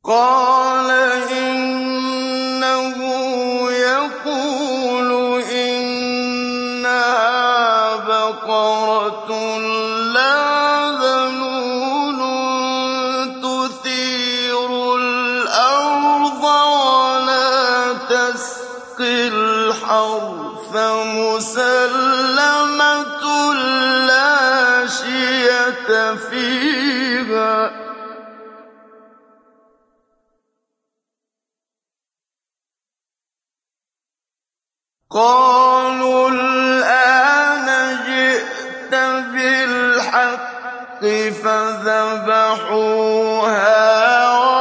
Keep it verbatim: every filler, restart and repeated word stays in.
قَالَ إِنَّهُ يَقُولُ إِنَّهَا بَقَرَةٌ لَّا ذَلُولٌ تُثِيرُ الْأَرْضَ وَلَا تَسْقِي الْحَرْثَ مُسَلَّمَةٌ لَّا شِيَةَ فِيهَا ۚ قَالُوا الْآنَ جِئْتَ بِالْحَقِّ فَذَبَحُوهَا